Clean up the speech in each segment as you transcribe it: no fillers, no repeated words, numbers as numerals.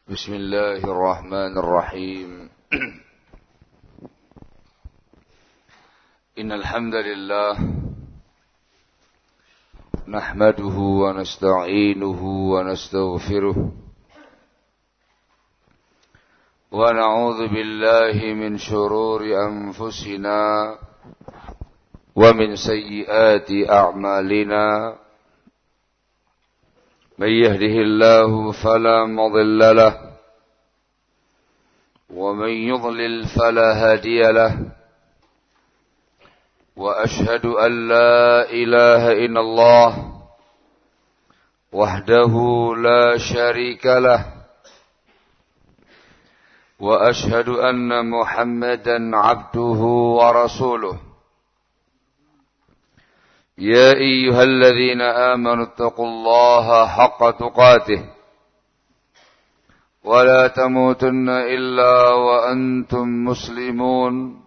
بسم الله الرحمن الرحيم إن الحمد لله نحمده ونستعينه ونستغفره ونعوذ بالله من شرور أنفسنا ومن سيئات أعمالنا من يهده الله فلا مضل له ومن يضلل فلا هادي له وأشهد أن لا إله إلا الله وحده لا شريك له وأشهد أن محمدا عبده ورسوله يا أيها الذين آمنوا اتقوا الله حق تقاته ولا تموتن إلا وأنتم مسلمون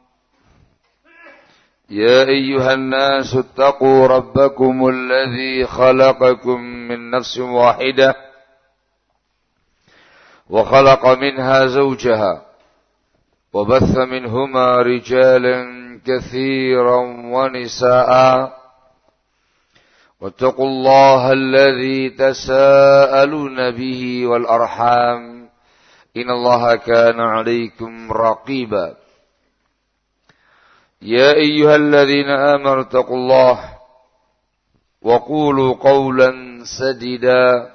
يا أيها الناس اتقوا ربكم الذي خلقكم من نفس واحدة وخلق منها زوجها وبث منهما رجالا كثيرا ونساء واتقوا الله الذي تساءلون به والأرحام إن الله كان عليكم رقيبا يا أيها الذين آمنوا اتقوا الله وقولوا قولا سديدا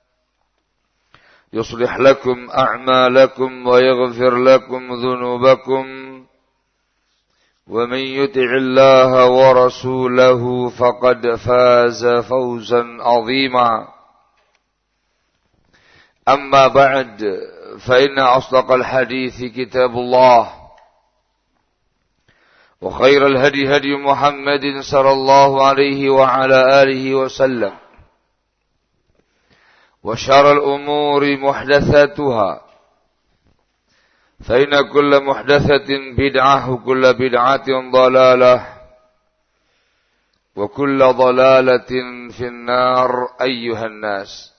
يصلح لكم أعمالكم ويغفر لكم ذنوبكم ومن يطع الله ورسوله فقد فاز فوزا عظيما أما بعد فإن أصدق الحديث كتاب الله وخير الهدي هدي محمد صلى الله عليه وعلى آله وسلم وشر الأمور محدثاتها فإن كل محدثة بدعة وكل بدعة ضلالة وكل ضلالة في النار أيها الناس.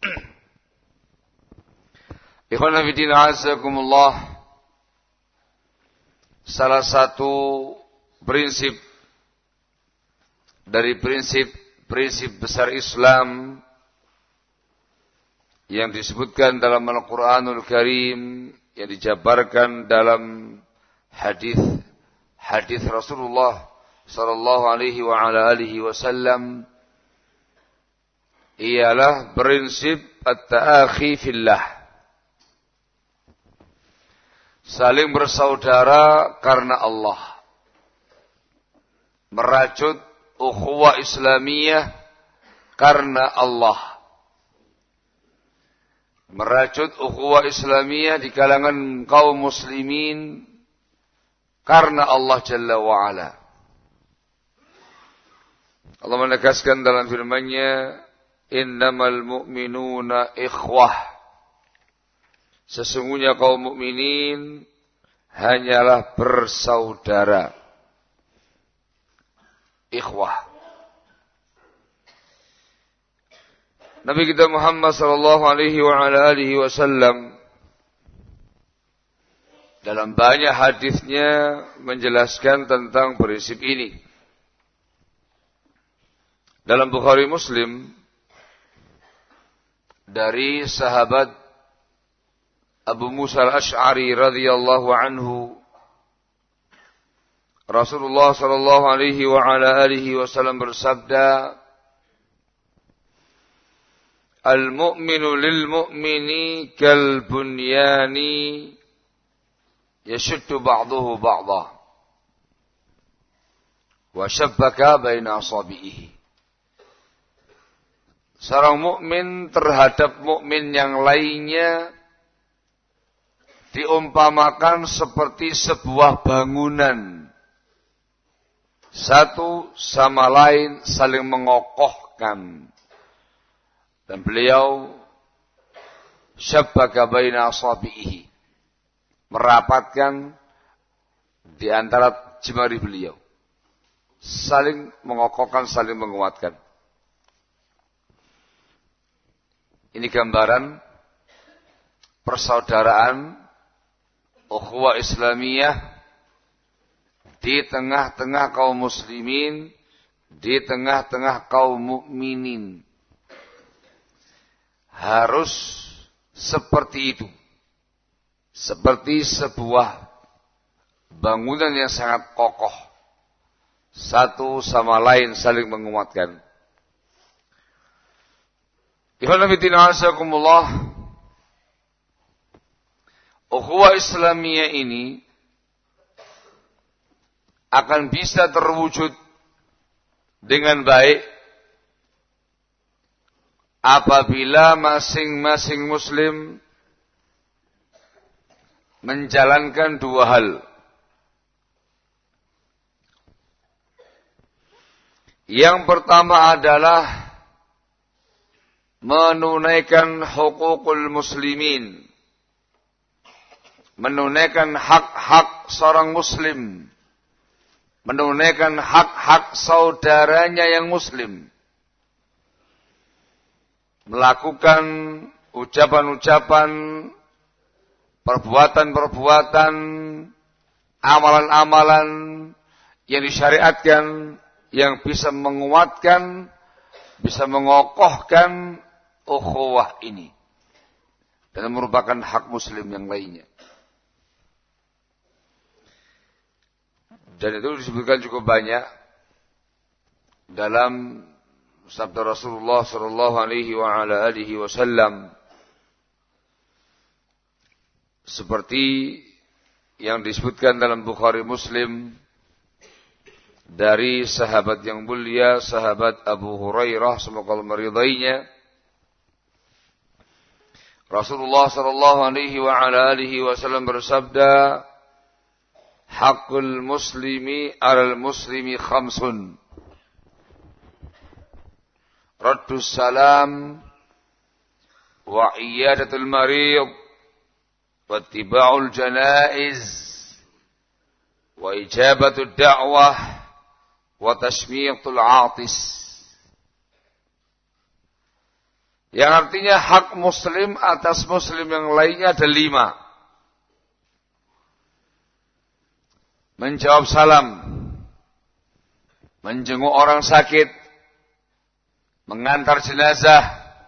Ikhwan fillah azakumullah. Salah satu prinsip dari prinsip besar Islam yang disebutkan dalam Al-Qur'anul Karim, yang dijabarkan dalam hadis Rasulullah sallallahu alaihi wa ala alihi wasallam, ialah prinsip at-ta'akhi fillah. Saling bersaudara karena Allah. Merajut ukhuwah Islamiyah karena Allah. Merajut ukhuwah Islamiyah di kalangan kaum muslimin karena Allah Jalla wa'ala. Allah menegaskan dalam firman-Nya, innamal mu'minuna ikhwah. Sesungguhnya kaum mukminin hanyalah bersaudara. Ikhwah. Nabi kita Muhammad sallallahu alaihi wa ala alihi wasallam dalam banyak hadisnya menjelaskan tentang prinsip ini. Dalam Bukhari Muslim dari sahabat Abu Musa al-Ash'ari radhiyallahu anhu, Rasulullah sallallahu alaihi wa ala alihi wasallam bersabda, al-mu'minu lil-mu'mini kal-bunyani yashuddu ba'duhu ba'dah wa shabbaka baina asabihi. Seorang mukmin terhadap mukmin yang lainnya diumpamakan seperti sebuah bangunan. Satu sama lain saling mengokohkan. Dan beliau syabbaka baina asabihi, merapatkan di antara jemari beliau, saling mengokohkan, saling menguatkan. Ini gambaran persaudaraan, ukhuwah Islamiyah di tengah-tengah kaum muslimin, di tengah-tengah kaum mukminin. Harus seperti itu. Seperti sebuah bangunan yang sangat kokoh. Satu sama lain saling menguatkan. Ukhuwah Islamiyah ini akan bisa terwujud dengan baik apabila masing-masing muslim menjalankan dua hal. Yang pertama adalah menunaikan hukukul muslimin. Menunaikan hak-hak seorang muslim. Menunaikan hak-hak saudaranya yang muslim. Melakukan ucapan-ucapan, perbuatan-perbuatan, amalan-amalan yang disyariatkan, yang bisa menguatkan, bisa mengokohkan ukhuwah ini. Dan merupakan hak muslim yang lainnya. Dan itu disebutkan cukup banyak dalam sabda Rasulullah sallallahu alaihi wa ala alihi wasallam. Seperti yang disebutkan dalam Bukhari Muslim dari sahabat yang mulia, sahabat Abu Hurairah, semoga Allah meridainya. Rasulullah sallallahu alaihi wa ala alihi wasallam bersabda, "Haqqul muslimi 'alal muslimi khamsun. Raddus salam wa iyadatul marid wa ittiba'ul janaiz wa ijabatud da'wah wa tashmiyatul 'atis." Yang artinya hak muslim atas muslim yang lainnya ada 5. Menjawab salam, menjenguk orang sakit, mengantar jenazah,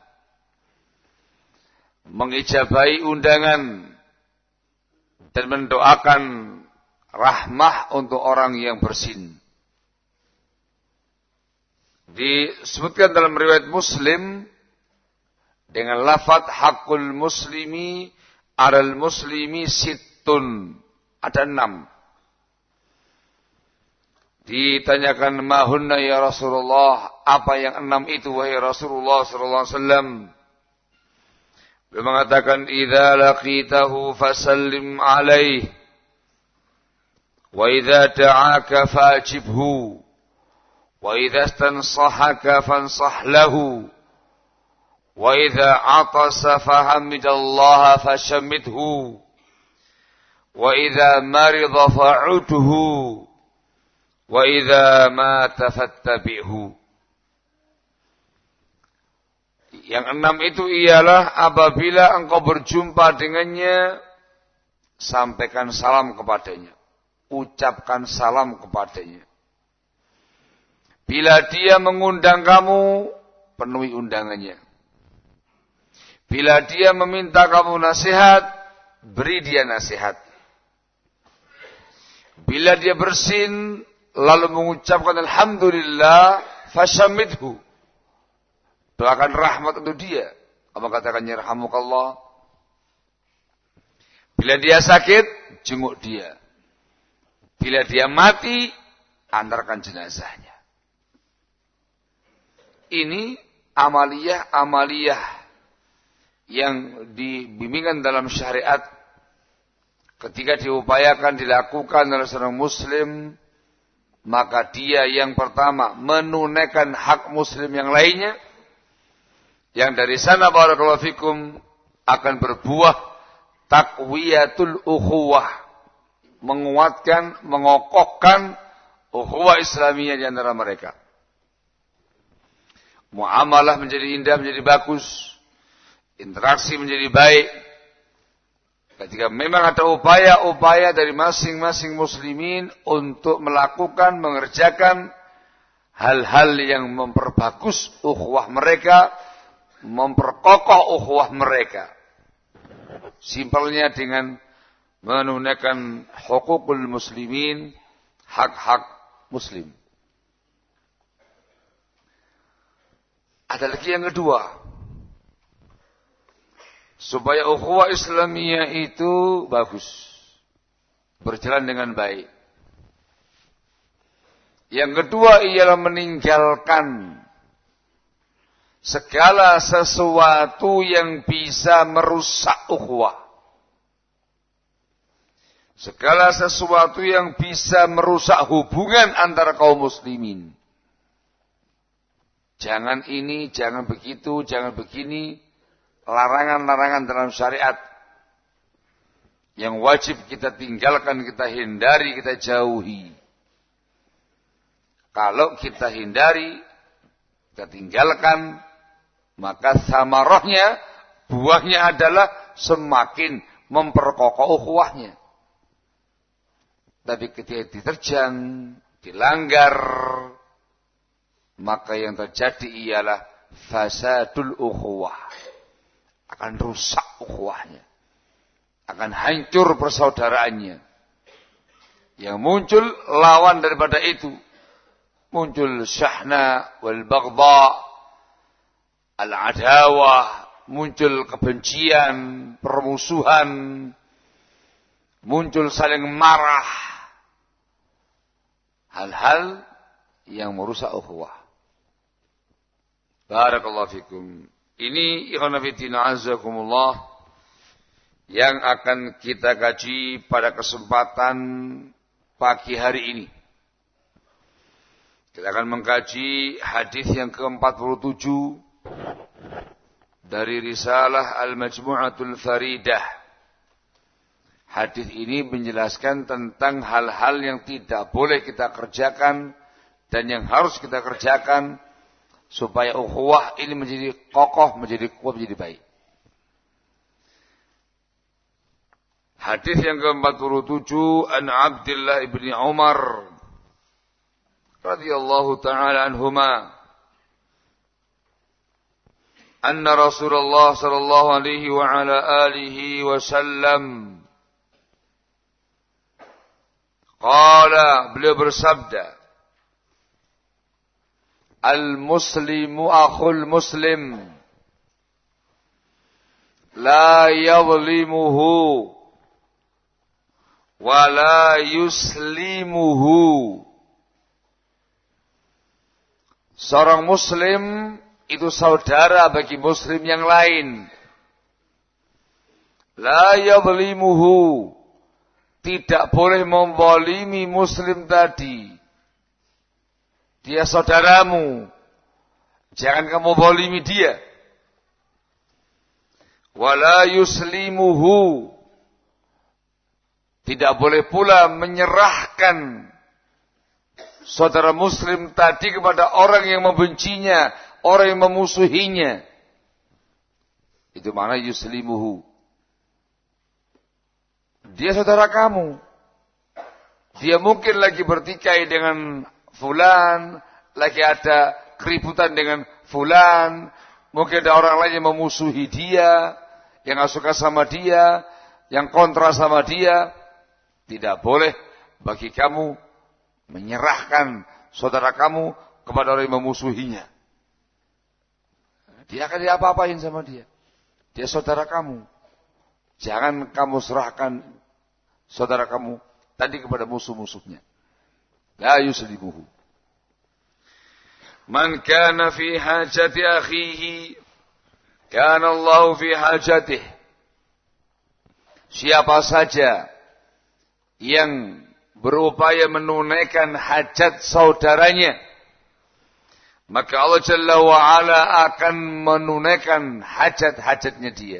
mengijabahi undangan, dan mendoakan rahmah untuk orang yang bersin. Disebutkan dalam riwayat Muslim dengan lafadz haqqul muslimi 'alal muslimi sittun. Ada 6. Ditanyakan mahunna ya Rasulullah, apa yang 6 itu wahai Rasulullah sallallahu alaihi wasallam? Beliau mengatakan, idza laqitahu fasallim alaihi wa idza da'aka fajibhu wa idza istansahaka fansah lahu wa idza atasa fahamidallaha fashammidhu wa idza marida fa'udhu wa idza mata fattabi'hu. Yang 6 itu ialah apabila engkau berjumpa dengannya, sampaikan salam kepadanya, ucapkan salam kepadanya. Bila dia mengundang kamu, penuhi undangannya. Bila dia meminta kamu nasihat, beri dia nasihat. Bila dia bersin lalu mengucapkan alhamdulillah, fashamidhu, doakan rahmat untuk dia. Apa katakannya yarhamukallah. Bila dia sakit, jenguk dia. Bila dia mati, antarkan jenazahnya. Ini amaliyah yang dibimbingkan dalam syariat ketika diupayakan dilakukan oleh seorang muslim. Maka dia yang pertama menunaikan hak muslim yang lainnya. Yang dari sana barakallahu fikum akan berbuah taqwiyatul ukhuwah. Menguatkan, mengokohkan ukhuwah Islamiyah di antara mereka. Muamalah menjadi indah, menjadi bagus. Interaksi menjadi baik. Ketika memang ada upaya-upaya dari masing-masing muslimin untuk melakukan, mengerjakan hal-hal yang memperbagus ukhuwah mereka, memperkokoh ukhuwah mereka. Simpelnya dengan menunaikan hukukul muslimin, hak-hak muslim. Ada lagi yang kedua. Supaya ukhuwah Islamiyah itu bagus. Berjalan dengan baik. Yang kedua ialah meninggalkan segala sesuatu yang bisa merusak ukhuwah. Segala sesuatu yang bisa merusak hubungan antara kaum muslimin. Jangan ini, jangan begitu, jangan begini. Larangan-larangan dalam syariat yang wajib kita tinggalkan, kita hindari, kita jauhi. Kalau kita hindari, kita tinggalkan, maka samarahnya, buahnya adalah semakin memperkokoh ukhuwahnya. Tapi ketika diterjang, dilanggar, maka yang terjadi ialah fasadul ukhuwah. Akan rusak ukhuwahnya. Akan hancur persaudaraannya. Yang muncul lawan daripada itu. Muncul syahna wal baghdha, al-adawah, muncul kebencian, permusuhan, muncul saling marah. Hal-hal yang merusak ukhuwah. Barakallahu fikum. Ini ikhwan fillah azakumullah yang akan kita kaji pada kesempatan pagi hari ini. Kita akan mengkaji hadis yang ke-47 dari risalah Al-Majmu'atul Faridah. Hadis ini menjelaskan tentang hal-hal yang tidak boleh kita kerjakan dan yang harus kita kerjakan supaya ukhuwah ini menjadi kokoh, menjadi kuat, menjadi baik. Hadis yang ke-47 an Abdullah ibni Umar radhiyallahu taala anhuma anna Rasulullah sallallahu alaihi wa ala alihi wasallam qala, beliau bersabda, Al-muslimu akhul muslim la yadhlimuhu wa la yuslimuhu. Seorang muslim itu saudara bagi muslim yang lain. La yadhlimuhu, tidak boleh memzalimi muslim tadi. Dia saudaramu. Jangan kamu zalimi dia. Wala yuslimuhu. Tidak boleh pula menyerahkan saudara muslim tadi kepada orang yang membencinya, orang yang memusuhinya. Itu makna yuslimuhu. Dia saudara kamu. Dia mungkin lagi bertikai dengan fulan, lagi ada keributan dengan fulan, mungkin ada orang lain yang memusuhi dia, yang gak suka sama dia, yang kontra sama dia. Tidak boleh bagi kamu menyerahkan saudara kamu kepada orang yang memusuhinya. Dia akan diapa-apain sama dia. Dia saudara kamu. Jangan kamu serahkan saudara kamu tadi kepada musuh-musuhnya. La yuslimuhu. Man kana fi hajati akhihi, kana Allah fi hajatih. Siapa saja yang berupaya menunaikan hajat saudaranya, maka Allah Jalla wa'ala akan menunaikan hajat-hajatnya dia.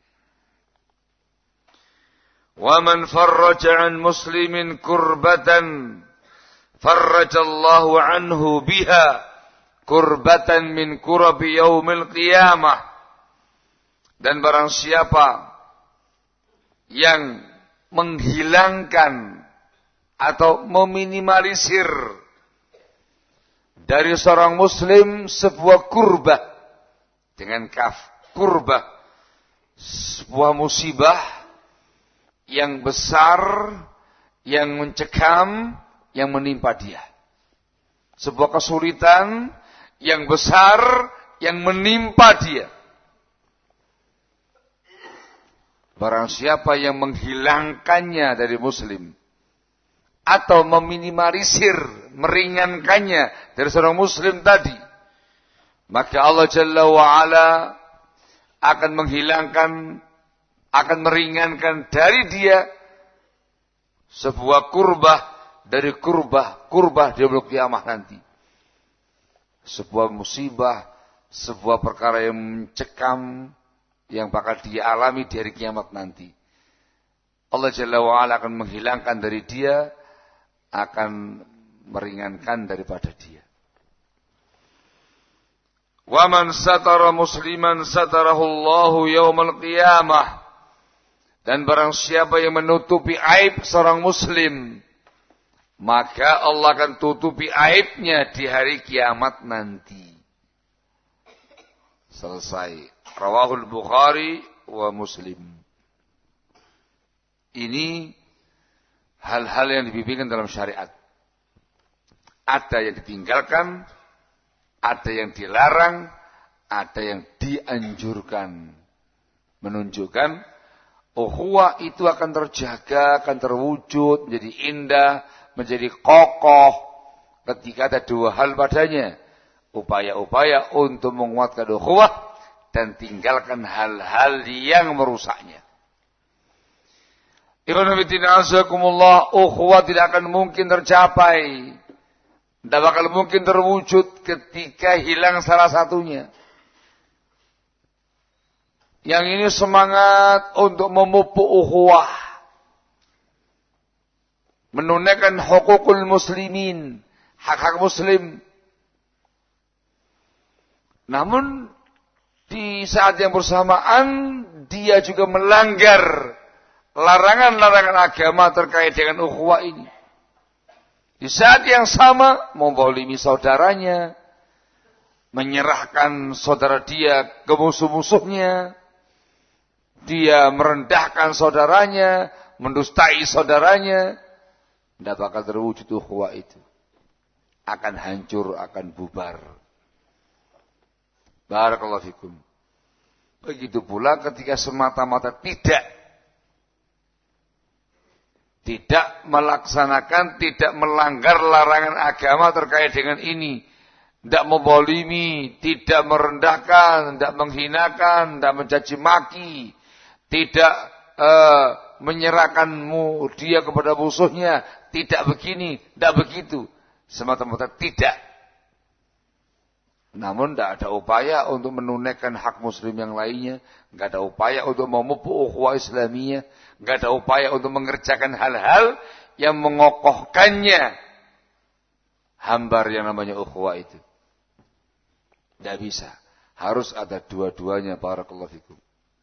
Wa man farraja an muslimin kurbatan farrajallahu anhu biha kurbatan min kurabi yaumil qiyamah. Dan barang siapa yang menghilangkan atau meminimalisir dari seorang muslim sebuah kurbah dengan kaf, kurbah, sebuah musibah yang besar, yang mencekam, yang menimpa dia. Sebuah kesulitan yang besar yang menimpa dia. Barang siapa yang menghilangkannya dari muslim atau meminimalisir, meringankannya dari seorang muslim tadi, maka Allah Jalla wa'ala akan menghilangkan, akan meringankan dari dia sebuah kurbah dari kurbah di yaumul qiyamah nanti. Sebuah musibah, sebuah perkara yang mencekam yang bakal dia alami di hari kiamat nanti. Allah Jalla wa'ala akan menghilangkan dari dia, akan meringankan daripada dia. Wa man satara musliman satarahu Allahu yaumal qiyamah. Dan barang siapa yang menutupi aib seorang muslim, maka Allah akan tutupi aibnya di hari kiamat nanti. Selesai. Rawahul Bukhari wa Muslim. Ini hal-hal yang dibimbingkan dalam syariat. Ada yang ditinggalkan, ada yang dilarang, ada yang dianjurkan. Menunjukkan ukhuwah itu akan terjaga, akan terwujud, menjadi indah, menjadi kokoh ketika ada dua hal padanya. Upaya-upaya untuk menguatkan ukhuwah dan tinggalkan hal-hal yang merusaknya. Ikhwan fillah azakumullah, ukhuwah tidak akan mungkin tercapai. Tidak bakal mungkin terwujud ketika hilang salah satunya. Yang ini semangat untuk memupuk ukhuwah, menunaikan hukukul muslimin, hak-hak muslim. Namun di saat yang bersamaan dia juga melanggar larangan-larangan agama terkait dengan ukhuwah ini. Di saat yang sama membolimi saudaranya, menyerahkan saudara dia ke musuh-musuhnya, dia merendahkan saudaranya, mendustai saudaranya. Tidak bakal terwujud ukhuwah itu. Akan hancur, akan bubar. Barakallahu fikum. Begitu pula ketika semata-mata tidak melaksanakan, tidak melanggar larangan agama terkait dengan ini. Tidak membolimi, tidak merendahkan, tidak menghinakan, tidak mencaci maki, tidak menyerahkan dia kepada musuhnya, tidak begini, tidak begitu. Semata-mata tidak. Namun tidak ada upaya untuk menunaikan hak muslim yang lainnya. Tidak ada upaya untuk memupuk ukhuwah Islamiyah. Tidak ada upaya untuk mengerjakan hal-hal yang mengokohkannya. Hambar yang namanya ukhuwah itu. Tidak bisa. Harus ada dua-duanya. Barakallahu fikum.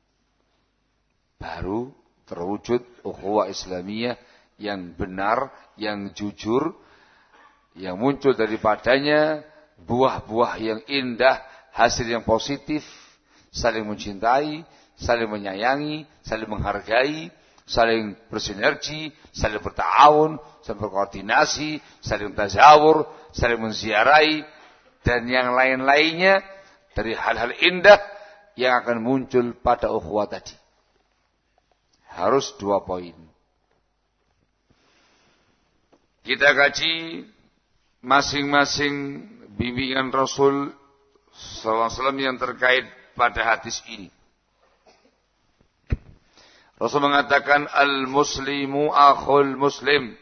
Baru terwujud ukhuwah Islamiyah yang benar, yang jujur, yang muncul daripadanya buah-buah yang indah, hasil yang positif, saling mencintai, saling menyayangi, saling menghargai, saling bersinergi, saling berta'awun, saling berkoordinasi, saling tazawur, saling menziarahi, dan yang lain-lainnya dari hal-hal indah yang akan muncul pada ukhuwah tadi. Harus 2 poin. Kita kaji masing-masing bimbingan Rasul SAW yang terkait pada hadis ini. Rasul mengatakan al-muslimu akhul muslim.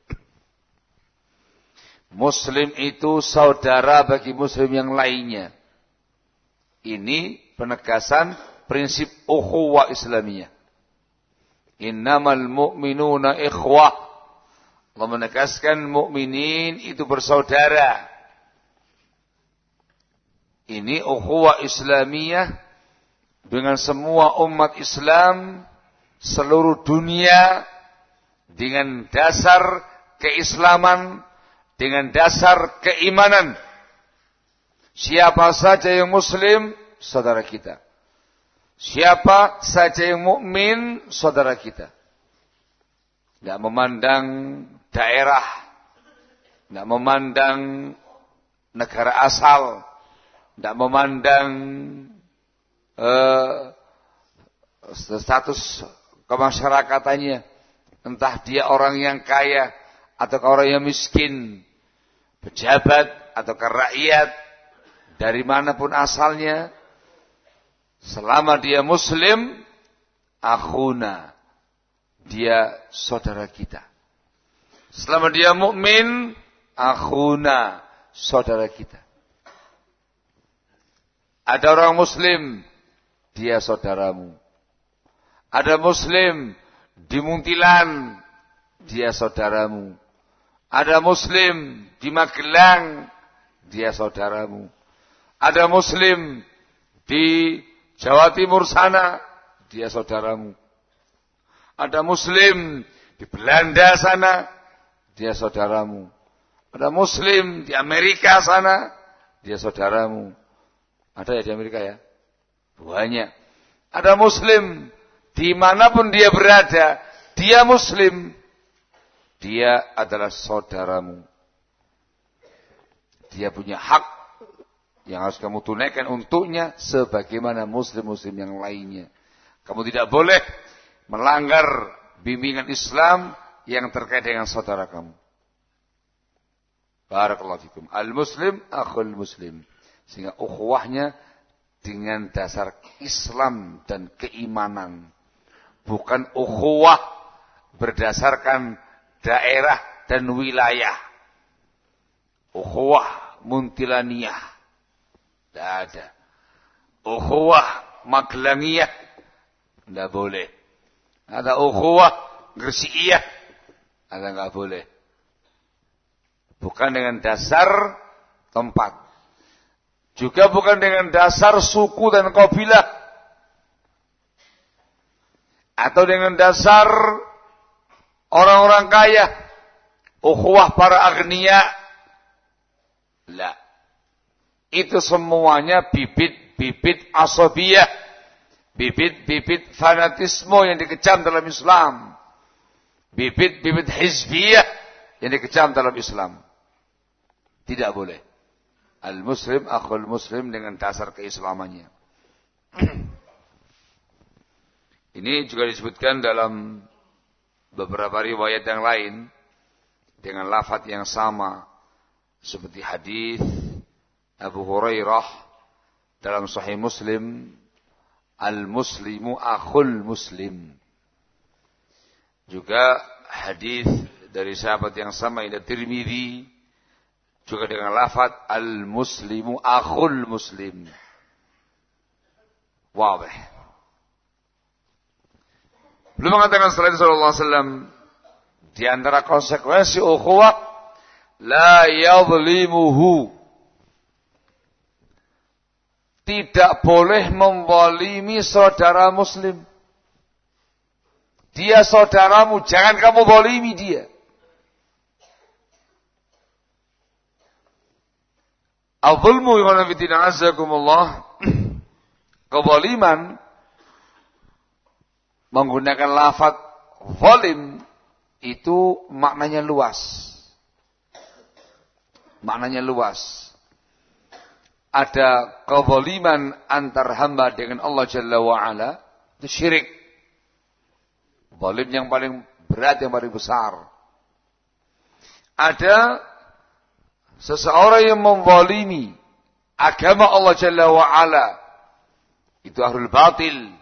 Muslim itu saudara bagi muslim yang lainnya. Ini penegasan prinsip ukhuwah Islamiyah. Innamal mu'minuna ikhwah. Allah menegaskan mukminin itu bersaudara. Ini ukhuwah Islamiyah dengan semua umat Islam seluruh dunia dengan dasar keislaman, dengan dasar keimanan. Siapa saja yang muslim, saudara kita. Siapa saja yang mukmin, saudara kita. Tidak memandang daerah, tidak memandang negara asal, tidak memandang status kemasyarakatannya, entah dia orang yang kaya atau orang yang miskin, pejabat atau rakyat, dari manapun asalnya, selama dia muslim, akhuna, dia saudara kita. Selama dia mukmin, akhuna, saudara kita. Ada orang muslim, dia saudaramu. Ada muslim di Muntilan, dia saudaramu. Ada muslim di Magelang, dia saudaramu. Ada muslim di Jawa Timur sana, dia saudaramu. Ada muslim di Belanda sana, dia saudaramu. Ada muslim di Amerika sana, dia saudaramu. Ada ya di Amerika ya? Banyak. Ada muslim dimanapun dia berada, dia muslim. Dia adalah saudaramu. Dia punya hak yang harus kamu tunaikan untuknya sebagaimana muslim-muslim yang lainnya. Kamu tidak boleh melanggar bimbingan Islam yang terkait dengan saudara kamu. Barakallahu fikum. Al-muslim akhul muslim. Sehingga ukhuwahnya dengan dasar Islam dan keimanan. Bukan ukhuwah berdasarkan daerah dan wilayah. Ukhuwah Muntilaniyah. Tidak ada. Ukhuwah Magelangiyah. Tidak boleh. Ada ukhuwah Gresiyah. Ada enggak boleh. Bukan dengan dasar tempat. Juga bukan dengan dasar suku dan kabilah. Atau dengan dasar orang-orang kaya. Ukhuwah para agniya. La. Itu semuanya bibit-bibit asabiyah. Bibit-bibit fanatisme yang dikecam dalam Islam. Bibit-bibit hizbiyah yang dikecam dalam Islam. Tidak boleh. Al-muslim akhul muslim dengan dasar keislamannya. Ini juga disebutkan dalam beberapa riwayat yang lain dengan lafaz yang sama seperti hadis Abu Hurairah dalam Sahih Muslim, al-muslimu akhul muslim. Juga hadis dari sahabat yang sama Inda Tirmidzi juga dengan lafaz al-muslimu akhul muslim. Wadih. Belum mengatakan selain sallallahu alaihi wasallam di antara konsekuensi ukhuwah la yadhlimuhu. Tidak boleh memzalimi saudara muslim. Dia saudaramu, jangan kamu zalimi dia. Al-zulmu wa fitina azzakumullah. Kezaliman menggunakan lafaz zalim itu maknanya luas. Maknanya luas. Ada kezaliman antar hamba dengan Allah Jalla wa'ala, itu syirik. Zalim yang paling berat, yang paling besar. Ada seseorang yang menzalimi agama Allah Jalla wa'ala, itu ahlul batil.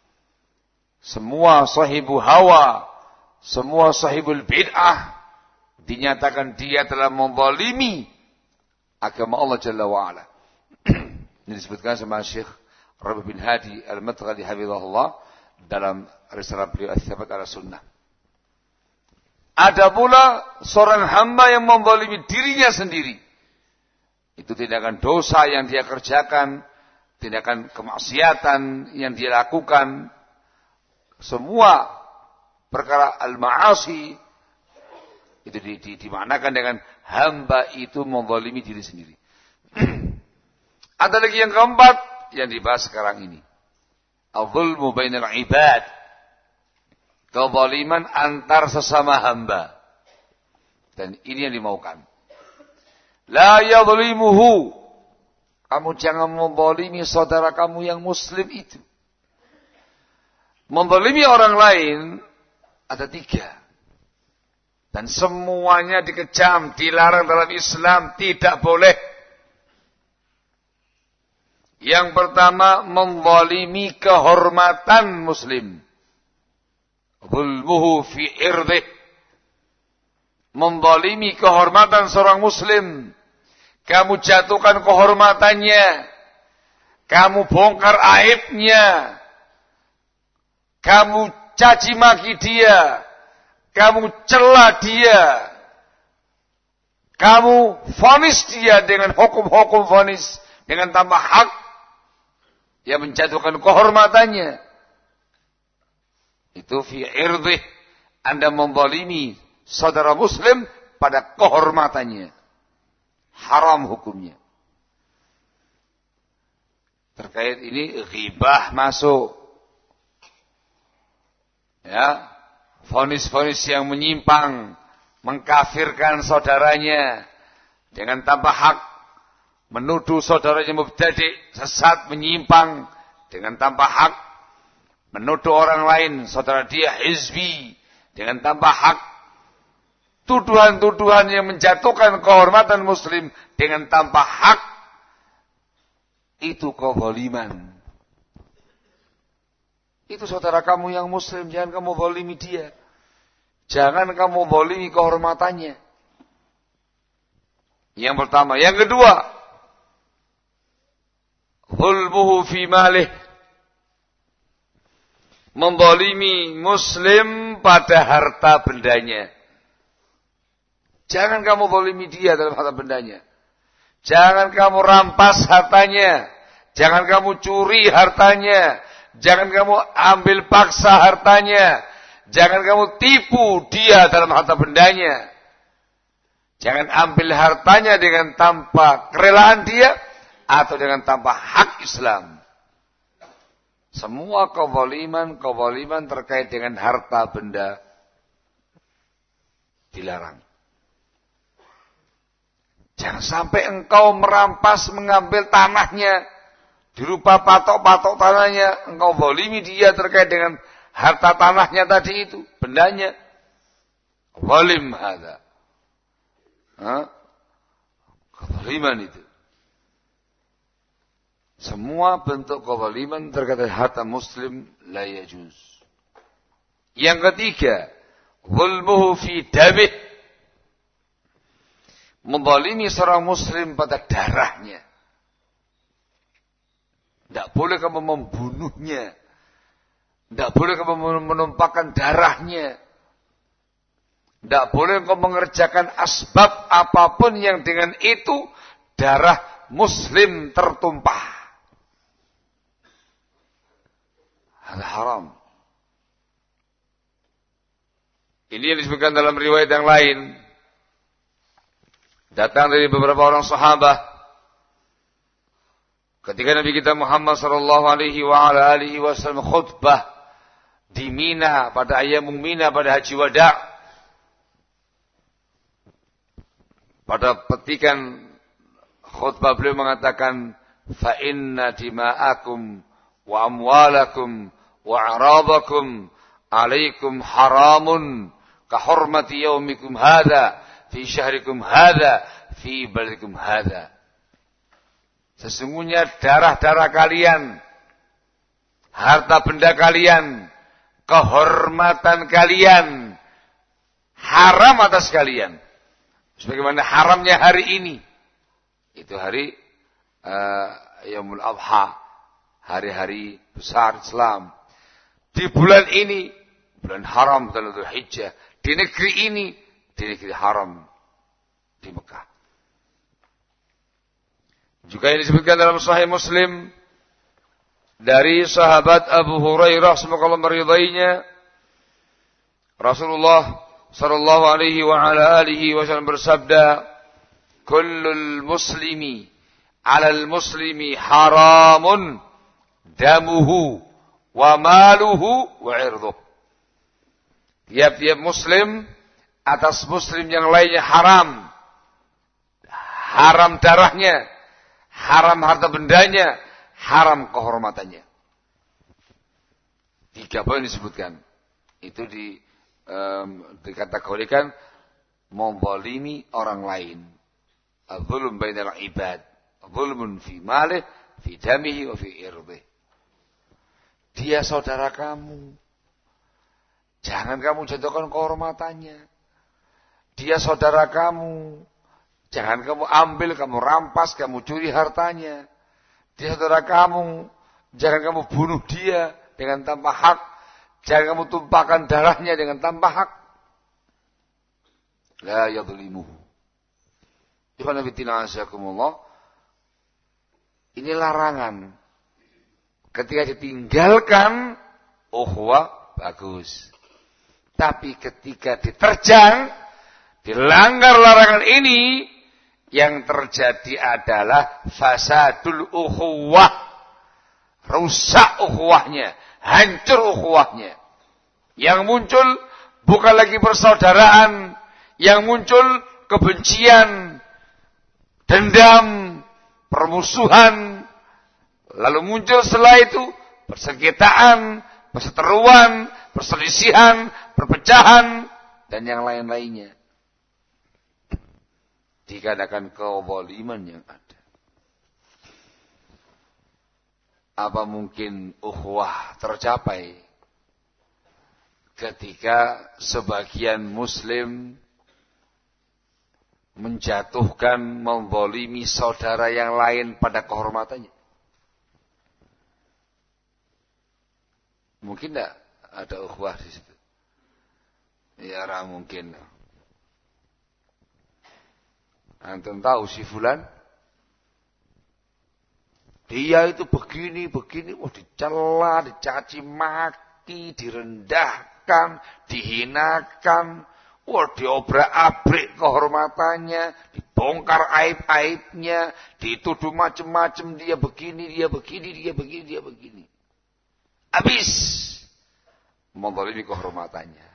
Semua sahibu hawa, semua sahibul bid'ah, dinyatakan dia telah menzalimi agama Allah Jalla wa'ala. Ini disebutkan sama Syekh Rabi bin Hadi Al-Madkhali hafizahullah dalam risalah beliau As-Sabat ala Sunnah. Ada pula seorang hamba yang menzalimi dirinya sendiri. Itu tindakan dosa yang dia kerjakan, tindakan kemaksiatan yang dia lakukan, semua perkara al-ma'asi itu dimaknakan dengan hamba itu menzalimi diri sendiri. Ada lagi yang keempat yang dibahas sekarang ini. Al-zulmu bainal ibad. Kezaliman antar sesama hamba. Dan ini yang dimaukan. La yadhlimuhu. Kamu jangan menzalimi saudara kamu yang muslim itu. Menzalimi orang lain ada 3. Dan semuanya dikecam, dilarang dalam Islam, tidak boleh. Yang pertama, menzalimi kehormatan muslim. Zulmuhu fi irdih. Menzalimi kehormatan seorang muslim. Kamu jatuhkan kehormatannya. Kamu bongkar aibnya. Kamu caci maki dia. Kamu cela dia. Kamu vonis dia dengan hukum-hukum vonis. Dengan tambah hak. Yang menjatuhkan kehormatannya. Itu fi irdih. Anda menzalimi saudara muslim pada kehormatannya. Haram hukumnya. Terkait ini ghibah masuk. Ya. Vonis-vonis yang menyimpang. Mengkafirkan saudaranya. Dengan tanpa hak. Menuduh saudaranya mubtadi', sesat, menyimpang. Dengan tanpa hak. Menuduh orang lain, saudara dia hizbi. Dengan tanpa hak. Tuduhan-tuduhan yang menjatuhkan kehormatan muslim. Dengan tanpa hak. Itu kezaliman. Itu saudara kamu yang muslim. Jangan kamu zalimi dia. Jangan kamu zalimi kehormatannya. Yang pertama. Yang kedua. Zulmuhu fi malih. Menzalimi muslim pada harta bendanya. Jangan kamu zalimi dia dalam harta bendanya. Jangan kamu rampas hartanya. Jangan kamu curi hartanya. Jangan kamu ambil paksa hartanya. Jangan kamu tipu dia dalam harta bendanya. Jangan ambil hartanya dengan tanpa kerelaan dia. Atau dengan tanpa hak Islam. Semua kezaliman terkait dengan harta benda. Dilarang. Jangan sampai engkau merampas, mengambil tanahnya. Dirupa patok-patok tanahnya. Engkau zalimi dia terkait dengan harta tanahnya tadi itu. Bendanya. Zalim ada. Kezaliman itu. Semua bentuk kezaliman terkait dengan harta muslim. La yajuz. Yang ketiga. Zulmuhu fi damih. Menzalimi seorang muslim pada darahnya. Tidak boleh kamu membunuhnya. Tidak boleh kamu menumpahkan darahnya. Tidak boleh kamu mengerjakan asbab apapun yang dengan itu darah muslim tertumpah. Hal haram. Ini yang disebutkan dalam riwayat yang lain. Datang dari beberapa orang sahabat. Ketika Nabi kita Muhammad sallallahu alaihi wasallam khutbah di Mina pada Ayyamul Mina pada Haji Wada'. Pada petikan khutbah beliau mengatakan fa inna dima'akum wa amwalakum wa a'radakum alaikum haramun ka hurmati yaumikum hadha fi syahrikum hadha fi baladikum hadha. Sesungguhnya darah-darah kalian, harta benda kalian, kehormatan kalian, haram atas kalian. Sebagaimana haramnya hari ini. Itu hari Yaumul Adha. Hari-hari besar Islam. Di bulan ini, bulan haram dalam Dzulhijjah. Di negeri ini, di negeri haram. Di Mekah. Juga yang disebutkan dalam Sahih Muslim dari sahabat Abu Hurairah semoga Allah meridainya, Rasulullah sallallahu alaihi wa ala alihi wasallam bersabda, "Kullul muslimi 'alal muslimi haramun damuhu wa maluhu wa 'irduh." Tiap-tiap muslim atas muslim yang lainnya haram. Haram darahnya, haram harta bendanya, haram kehormatannya. 3 poin disebutkan. Itu dikategorikan menzalimi orang lain. Al-zulm bainal ibad, zulmun fi malih, fi damihi wa fi irdih. Dia saudara kamu. Jangan kamu jatuhkan kehormatannya. Dia saudara kamu. Jangan kamu ambil, kamu rampas, kamu curi hartanya. Dia saudara kamu. Jangan kamu bunuh dia dengan tanpa hak. Jangan kamu tumpahkan darahnya dengan tanpa hak. La yadhlimuhu. Ikhwan fillah azakumullah. Ini larangan. Ketika ditinggalkan, ukhuwah bagus. Tapi ketika diterjang, dilanggar larangan ini, yang terjadi adalah fasadul ukhuwah. Rusak ukhuwahnya, hancur ukhuwahnya. Yang muncul bukan lagi persaudaraan, yang muncul kebencian, dendam, permusuhan. Lalu muncul setelah itu persengketaan, perseteruan, perselisihan, perpecahan, dan yang lain-lainnya. Dikarenakan kezaliman yang ada. Apa mungkin ukhuwah tercapai ketika sebagian muslim menjatuhkan, menzalimi saudara yang lain pada kehormatannya? Mungkin tidak ada ukhuwah di situ? Ya, mungkin. Antum tahu si fulan, dia itu begini, dicela, dicaci maki, direndahkan, dihinakan, diobrak-abrik kehormatannya, dibongkar aib-aibnya, dituduh macam-macam, dia begini. Habis menzalimi kehormatannya.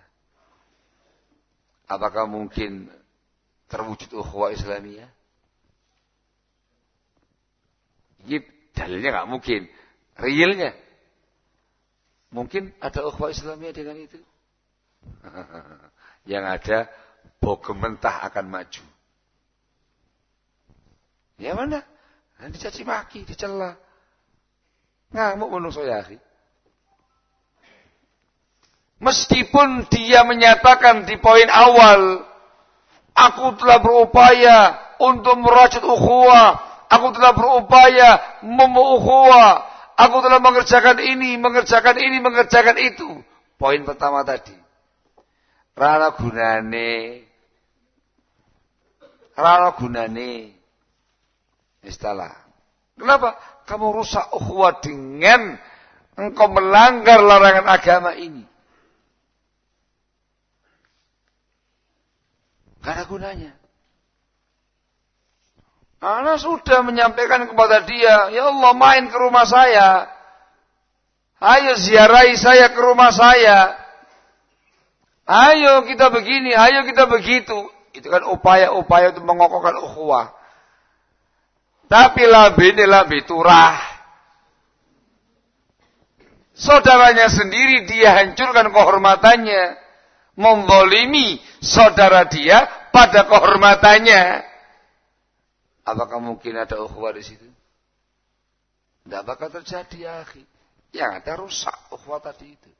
Apakah mungkin terwujud ukhuwah Islamiyah? Ini dalilnya nggak mungkin. Realnya mungkin ada ukhuwah Islamiyah dengan itu. Yang ada bogem mentah akan maju. Ya mana? Dicaci maki, dicela. Ngamuk menungso ya akhi. Meskipun dia menyatakan di poin awal, aku telah berupaya untuk merajut ukhuwah. Aku telah berupaya ukhuwah. Aku telah mengerjakan ini, mengerjakan itu. Poin pertama tadi. Rana gunane. Istilah. Kenapa? Kamu rusak ukhuwah dengan engkau melanggar larangan agama ini. Gak ada gunanya. Ana sudah menyampaikan kepada dia, ya Allah main ke rumah saya. Ayo ziarahi saya ke rumah saya. Ayo kita begini, ayo kita begitu. Itu kan upaya-upaya untuk mengokohkan ukhuwah. Tapi lambe turah. Saudaranya sendiri dia hancurkan kehormatannya. Menzalimi saudara dia pada kehormatannya. Apakah mungkin ada ukhuwah di situ? Tidak bakal terjadi ya akhi. Yang ada rusak ukhuwah tadi itu.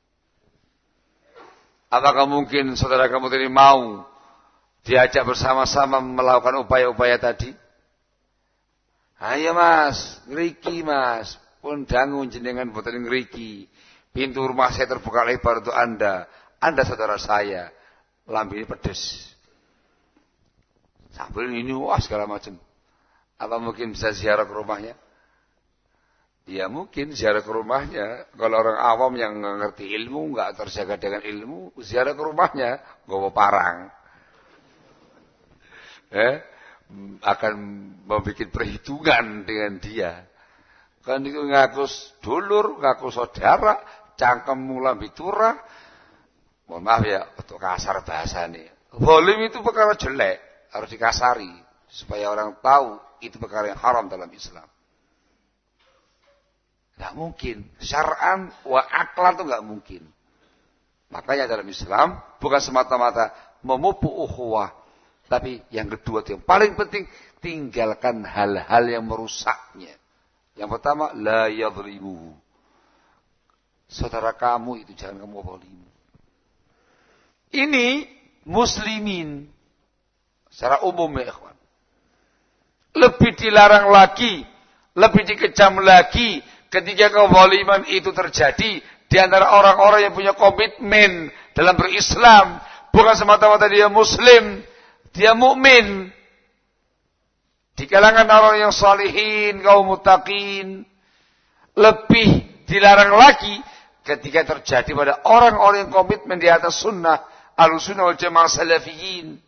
Apakah mungkin saudara kamu tadi mau diajak bersama-sama melakukan upaya-upaya tadi? Ayo mas, ngeriki mas. Pun dangun jenengan boten ngeriki. Pintu rumah saya terbuka lebar untuk Anda. Anda saudara saya, lambe ini pedes. Sambil ini wah segala macam. Apa mungkin bisa ziarah ke rumahnya? Ya mungkin ziarah ke rumahnya. Kalau orang awam yang nggak ngerti ilmu, nggak terjaga dengan ilmu, ziarah ke rumahnya, bawa parang. Akan membuat perhitungan dengan dia. Kan itu ngaku dulur, ngaku saudara, cangkemmu lambi turah. Mohon maaf ya, untuk kasar bahasa nih. Zalim itu perkara jelek, harus dikasari supaya orang tahu itu perkara yang haram dalam Islam. Nggak mungkin. Syar'an wa aklan itu nggak mungkin. Makanya dalam Islam bukan semata-mata memupuk ukhuwah, tapi yang kedua yang paling penting, tinggalkan hal-hal yang merusaknya. Yang pertama, la yadhlimu. Saudara kamu itu jangan kamu zalimi. Ini muslimin secara umum ya ikhwan. Lebih dilarang lagi, lebih dikecam lagi ketika kezaliman itu terjadi di antara orang-orang yang punya komitmen dalam berislam, bukan semata-mata dia muslim, dia mukmin. Di kalangan orang yang salihin, kaum muttaqin, lebih dilarang lagi ketika terjadi pada orang-orang yang komitmen di atas sunnah, Ahlussunnah wal Jamaah salafiyin.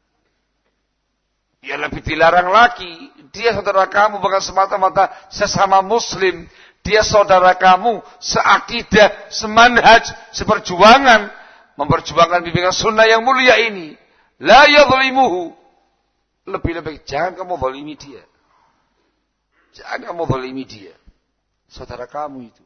Ya lebih dilarang lagi, dia saudara kamu bukan semata-mata sesama muslim, dia saudara kamu seakidah, semanhaj, seperjuangan, memperjuangkan bimbingan sunnah yang mulia ini. La yadhlimuhu. Lebih-lebih jangan kamu zalimi dia. Jangan kamu zalimi dia. Saudara kamu itu.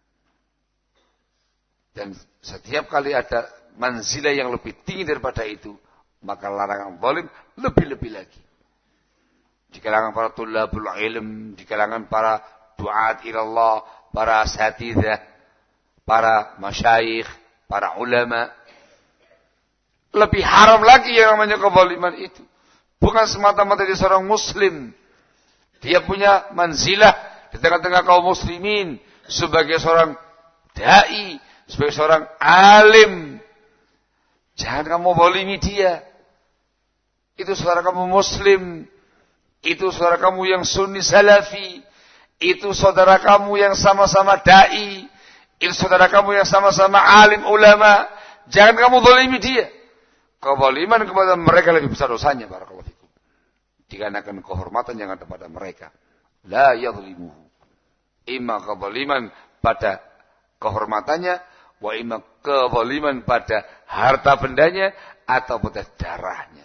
Dan setiap kali ada manzilah yang lebih tinggi daripada itu, maka larangan zalim lebih-lebih lagi. Di kalangan para tulabul ilm, di kalangan para duat ilallah, para asatidzah, para masyayikh, para ulama. Lebih haram lagi yang namanya kezaliman itu. Bukan semata-mata dia seorang muslim. Dia punya manzilah di tengah-tengah kaum muslimin sebagai seorang dai, sebagai seorang alim. Jangan kamu zalimi dia. Itu saudara kamu muslim. Itu saudara kamu yang sunni salafi. Itu saudara kamu yang sama-sama dai. Itu saudara kamu yang sama-sama alim ulama. Jangan kamu zalimi dia. Kezaliman kepada mereka lebih besar dosanya, barakallahu fikum. Dikarenakan kehormatan yang ada pada mereka. La yadhlimuhu. Ima kezaliman pada kehormatannya, wa ima kezaliman pada harta bendanya atau pada darahnya.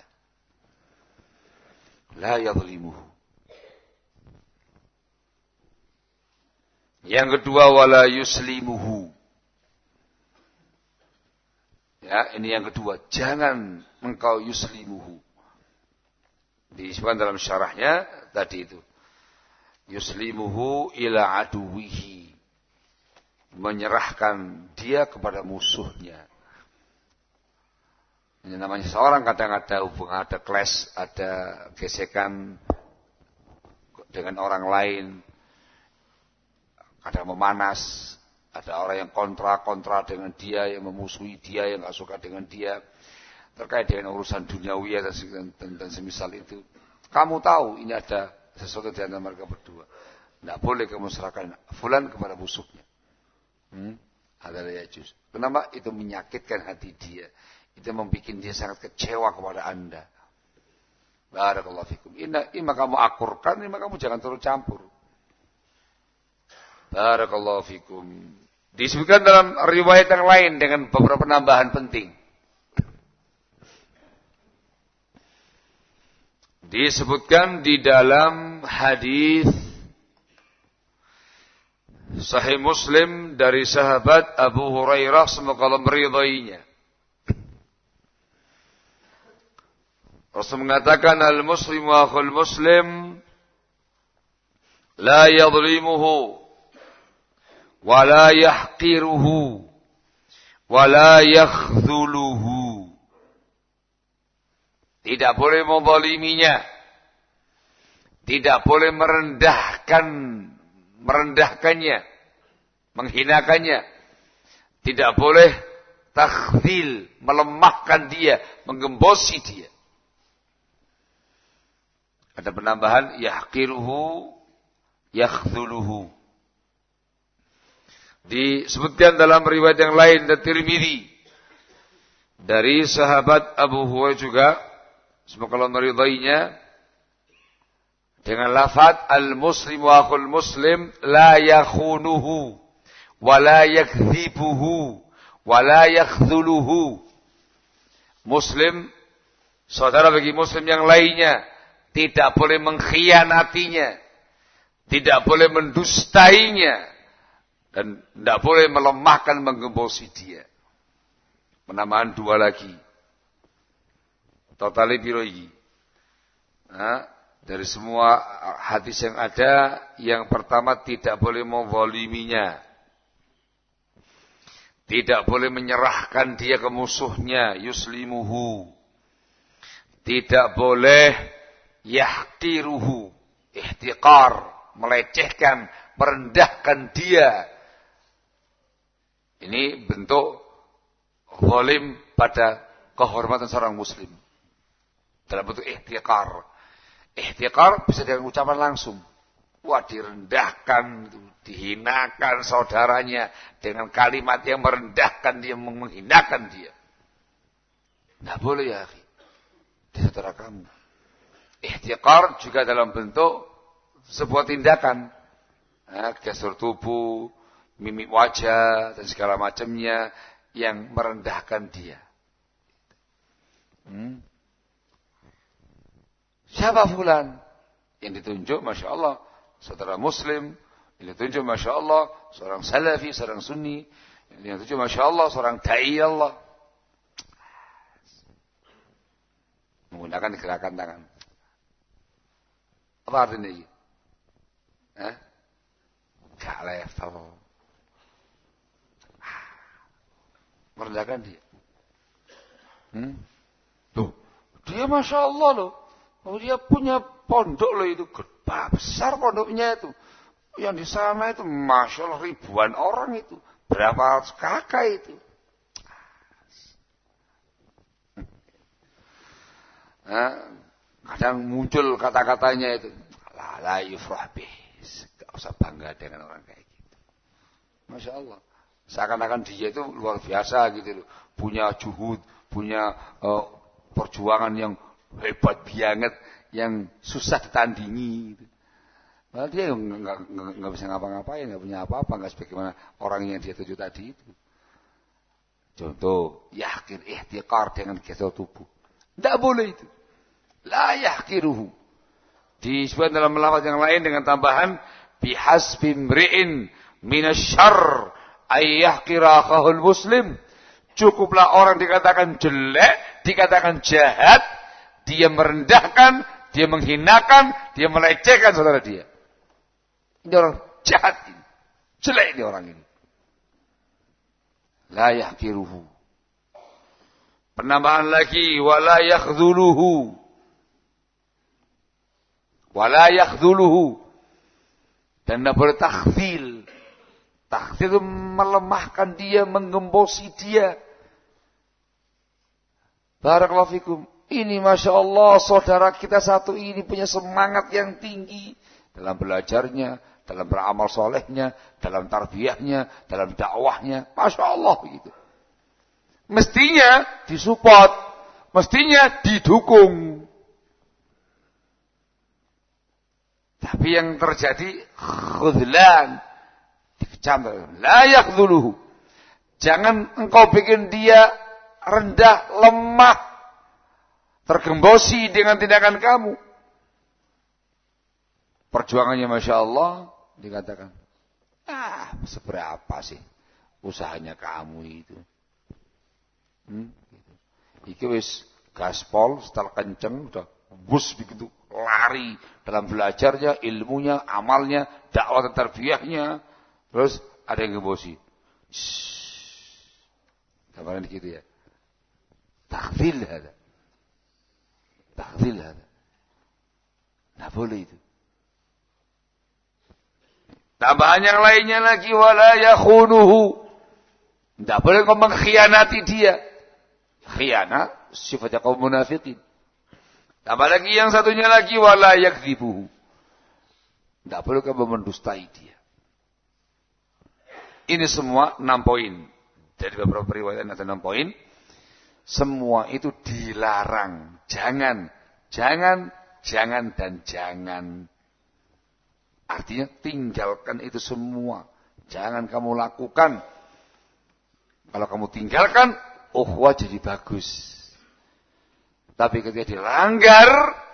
La yadhlimuhu. Yang kedua, wala yuslimuhu. Ya, ini yang kedua. Jangan engkau yuslimuhu. Disebutkan dalam syarahnya tadi itu. Yuslimuhu ila aduwihi. Menyerahkan dia kepada musuhnya. Ini namanya seorang kadang ada hubungan, ada clash, ada gesekan dengan orang lain. Kadang memanas. Ada orang yang kontra dengan dia, yang memusuhi dia, yang gak suka dengan dia. Terkait dengan urusan duniawi dan semisal itu. Kamu tahu ini ada sesuatu di antara mereka berdua. Tidak boleh kamu serahkan fulan kepada musuhnya. Adalah yajuz. Kenapa? Itu menyakitkan hati dia. Itu membuat dia sangat kecewa kepada anda. Barakallahu fikum. Ima kamu akurkan, ima kamu jangan terlalu campur. Barakallahu fikum. Disebutkan dalam riwayat yang lain dengan beberapa penambahan penting. Disebutkan di dalam hadis Sahih Muslim dari sahabat Abu Hurairah, semoga Allah meridainya. Rasul mengatakan, al-muslimu akhul muslim la yadhlimuhu wa la yahqiruhu wa la yakhdhuluhu. Tidak boleh menzaliminya. Tidak boleh merendahkannya, menghinakannya. Tidak boleh takhdhil, melemahkan dia, menggembosi dia. Ada penambahan yahqiruhu, yakhdhuluhu. Disebutkan dalam riwayat yang lain dan Tirmidzi dari sahabat Abu Hurairah juga, semoga Allah meridainya, dengan lafaz al-muslim wa akhul muslim la yakhunuhu wa la yakdzibuhu wa la yakhdhuluhu. Muslim, saudara bagi muslim yang lainnya, tidak boleh mengkhianatinya, tidak boleh mendustainya, dan tidak boleh melemahkan, menggembosi dia. Penambahan 2 lagi. Totali piro iki? Dari semua hadis yang ada, yang pertama tidak boleh menzaliminya. Tidak boleh menyerahkan dia ke musuhnya, yuslimuhu. Tidak boleh yahtiruhu, ihtiqar, melecehkan, merendahkan dia. Ini bentuk zalim pada kehormatan seorang muslim. Dalam bentuk ihtiqar. Ihtiqar bisa dengan ucapan langsung. Wah, direndahkan, dihinakan saudaranya dengan kalimat yang merendahkan dia, menghinakan dia. Tidak boleh ya, akhi. Di saudara kamu. Ihtiqar juga dalam bentuk sebuah tindakan. Gestur tubuh, mimik wajah, dan segala macamnya yang merendahkan dia. Siapa fulan? Yang ditunjuk, Masya Allah, saudara muslim. Yang ditunjuk, Masya Allah, seorang salafi, seorang sunni. Yang ditunjuk, Masya Allah, seorang da'i Allah. Menggunakan gerakan tangan. Apa artinya ini? Gak level. Merendahkan dia. Tuh, dia Masya Allah loh. Oh, dia punya pondok loh itu. Besar pondoknya itu. Yang di sana itu Masya Allah ribuan orang itu. Berapa kakak itu. Kadang muncul kata-katanya itu. La yufrah bih. Gak usah bangga dengan orang kayak gitu. Masya Allah. Seakan-akan dia itu luar biasa gitu loh. Punya juhud, punya perjuangan yang hebat banget, yang susah ditandingi gitu. Padahal dia nggak bisa ngapa-ngapain, nggak punya apa-apa, nggak sebagaimana orang yang dia tuju tadi itu. Contoh, yakin ihtiqar dengan gestur tubuh. Tidak boleh itu. La yahkiruhu. Disebut dalam lafaz yang lain dengan tambahan bihasbi mri'in minasyarr ayyahkira akhahul muslim. Cukuplah orang dikatakan jelek, dikatakan jahat, dia merendahkan, dia menghinakan, dia melecehkan saudara dia. Ini orang jahat ini. Jelek ini orang ini. La yahkiruhu. Penambahan lagi, wala yakhdhuluhu. Wala yakhdhuluhu. Dan tidak boleh takhzil. Takhzil itu melemahkan dia, menggembosi dia. Barakallahu fikum. Ini Masya Allah, saudara kita satu ini punya semangat yang tinggi. Dalam belajarnya, dalam beramal solehnya, dalam tarbiyahnya, dalam dakwahnya. Masya Allah gitu. Mestinya disupport. Mestinya didukung. Tapi yang terjadi khudlan. Dikecam. La yakhdhuluhu. Jangan engkau bikin dia rendah, lemah, tergembosi dengan tindakan kamu. Perjuangannya Masya Allah, dikatakan, seberapa sih usahanya kamu itu. Iki wis gaspol, setelah kenceng, udah bus begitu, lari dalam belajarnya, ilmunya, amalnya, dakwah dan tarbiyahnya. Terus ada yang gembosi. Kemarin gitu ya. Takhzil ada. Takhzil ada. Nah boleh itu. Tambahan yang lainnya lagi, wala yakhunuhu. Tidak boleh kau mengkhianati dia. Khianat sifatnya kaum munafikin. Tambah lagi yang satunya lagi, wala yakdzibuhu. Tidak boleh kau mendustai dia. Ini semua 6 poin. Dari beberapa riwayat ada 6 poin. Semua itu dilarang. Jangan, dan jangan. Artinya tinggalkan itu semua. Jangan kamu lakukan. Kalau kamu tinggalkan, ukhuwah jadi bagus. Tapi ketika dilanggar,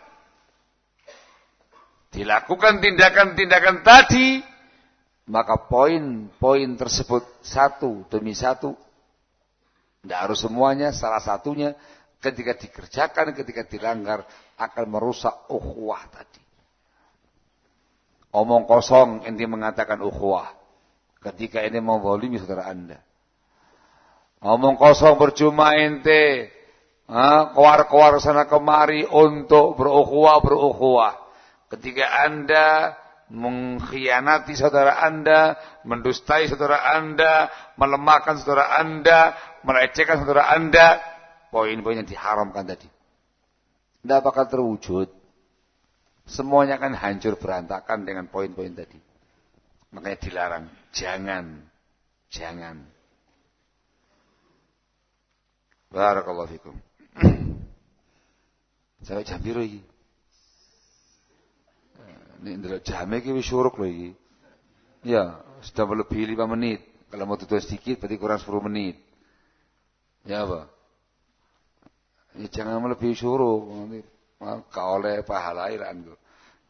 dilakukan tindakan-tindakan tadi, maka poin-poin tersebut satu demi satu, tidak harus semuanya, salah satunya ketika dikerjakan, ketika dilanggar akan merusak ukhuwah tadi. Omong kosong ente mengatakan ukhuwah ketika ini menzalimi saudara Anda. Omong kosong percuma ente keluar sana kemari untuk berukhuwah. Ketika Anda mengkhianati saudara Anda, mendustai saudara Anda, melemahkan saudara Anda, melecehkan saudara Anda, poin-poin yang diharamkan tadi tidak bakal terwujud. Semuanya akan hancur berantakan dengan poin-poin tadi. Makanya dilarang. Jangan. Barakallahu fikum. Sampai jam biru iki. Ini ndelok jam iki wis syuruk lho iki. Ya, sudah melebihi 5 menit. Kalau mau tutup sedikit berarti kurang 10 menit. Ya apa? Ya, jangan melebihi syuruk. Nanti kau oleh pahala ilan kok.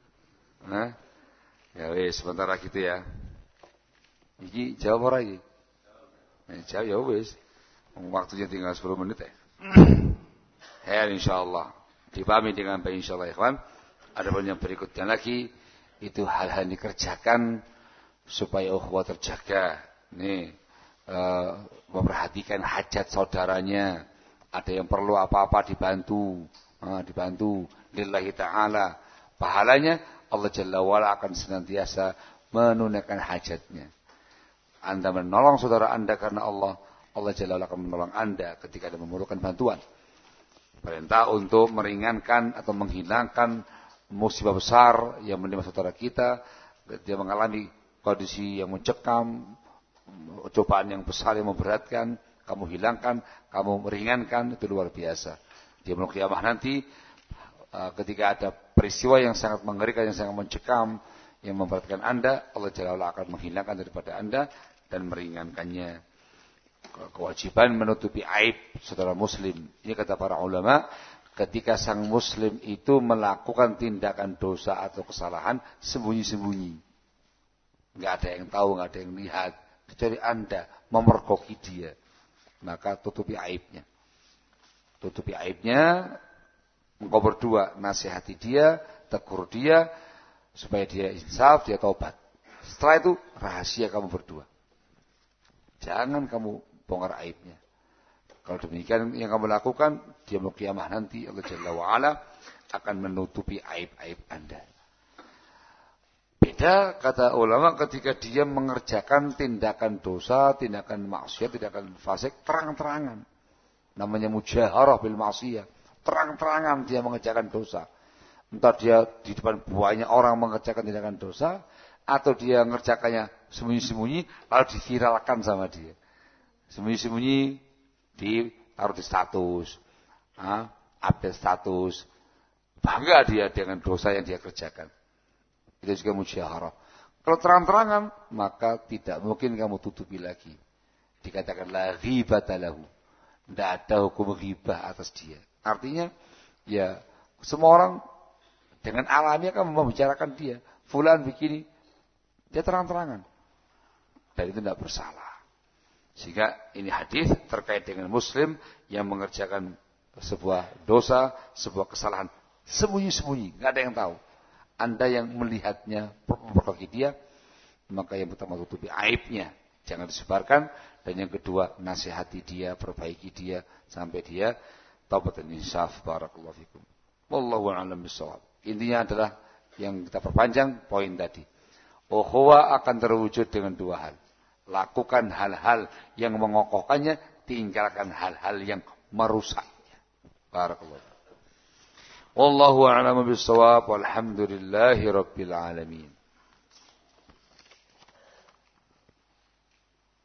Ya wis, sebentar lagi gitu ya. Iki jawab ora iki? Jawab ya wis. Waktunya tinggal 10 menit ya. Ya insyaallah. Dipahami dengan baik insyaallah ikhwan. Ada yang berikutnya lagi, itu hal-hal yang dikerjakan supaya ukhuwah terjaga. Nih, memperhatikan hajat saudaranya. Ada yang perlu apa-apa dibantu. Dibantu lillahi ta'ala. Pahalanya Allah Jalla wa'ala akan senantiasa menunaikan hajatnya. Anda menolong saudara Anda karena Allah Jalla wa'ala akan menolong Anda ketika Anda memerlukan bantuan. Perintah untuk meringankan atau menghilangkan musibah besar yang menimpa saudara kita. Dia mengalami kondisi yang mencekam, cobaan yang besar yang memberatkan, kamu hilangkan, kamu meringankan, itu luar biasa. Di yaumul qiyamah nanti, ketika ada peristiwa yang sangat mengerikan, yang sangat mencekam, yang memberatkan Anda, Allah Jalla wa'ala akan menghilangkan daripada Anda dan meringankannya. Kewajiban menutupi aib saudara muslim. Ini kata para ulama, ketika sang muslim itu melakukan tindakan dosa atau kesalahan sembunyi-sembunyi. Enggak ada yang tahu, enggak ada yang lihat, kecuali Anda memergoki dia. Maka tutupi aibnya. Tutupi aibnya, engkau berdua nasihati dia, tegur dia, supaya dia insaf, dia taubat. Setelah itu, rahasia kamu berdua. Jangan kamu bongkar aibnya. Kalau demikian yang kamu lakukan, dia mau kiamah nanti, Allah Jalla wa'ala akan menutupi aib-aib Anda. Beda kata ulama ketika dia mengerjakan tindakan dosa, tindakan maksiat, tindakan fasik, terang-terangan. Namanya mujaharah bil maksiyah. Terang-terangan dia mengerjakan dosa. Entah dia di depan banyak orang mengerjakan tindakan dosa, atau dia mengerjakannya sembunyi-sembunyi, lalu diviralkan sama dia. Sembunyi-sembunyi ditaruh di status, update status. Bangga dia dengan dosa yang dia kerjakan. Itu juga mujaharah. Kalau terang-terangan, maka tidak mungkin kamu tutupi lagi. Dikatakan la ghibata lahu. Tidak ada hukum ghibah atas dia. Artinya, ya semua orang dengan alamiah kan membicarakan dia. Fulan begini, dia terang-terangan. Dan itu tidak bersalah. Sehingga ini hadis terkait dengan muslim yang mengerjakan sebuah dosa, sebuah kesalahan sembunyi-sembunyi, nggak ada yang tahu. Anda yang melihatnya, memperbaiki dia, maka yang pertama tutupi aibnya, jangan disebarkan. Dan yang kedua, nasihati dia, perbaiki dia sampai dia taubat dan insaf. Barakallahu fikum. Wallahu a'lam bishawab. Intinya adalah yang kita perpanjang poin tadi. Ukhuwah akan terwujud dengan dua hal. Lakukan hal-hal yang mengokohkannya, tinggalkan hal-hal yang merusaknya. Barakallahu. Wallahu a'lam bishawab. Walhamdulillahi rabbil alamin.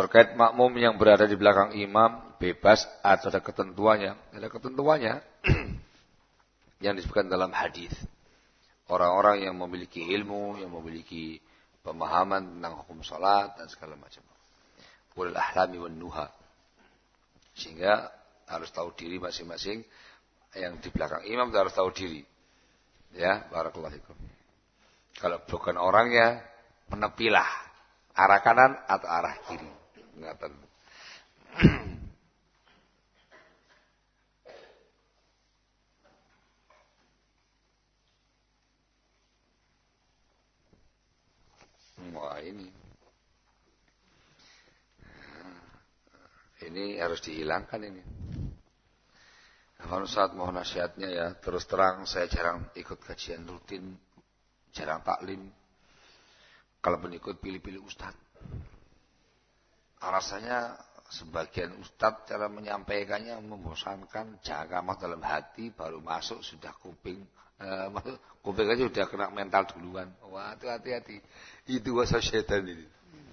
terkait makmum yang berada di belakang imam bebas atau ada ketentuannya? Ada ketentuannya yang disebutkan dalam hadis. Orang-orang yang memiliki ilmu, yang memiliki pemahaman tentang hukum salat dan segala macam. Ulul ahlami wan nuha. Sehingga harus tahu diri masing-masing. Yang di belakang imam harus tahu diri. Ya, barakallahu fikum. Kalau bukan orangnya, menepilah arah kanan atau arah kiri. Ingatan. Wah, ini harus dihilangkan ini. Ustaz, mohon nasihatnya ya. Terus terang saya jarang ikut kajian rutin, jarang taklim. Kalau pun ikut pilih-pilih ustaz. Alasannya sebagian ustaz cara menyampaikannya membosankan, jangka dalam hati, baru masuk sudah kuping. Kuping aja sudah kena mental duluan. Wah, hati-hati. Itu wasa syaitan ini.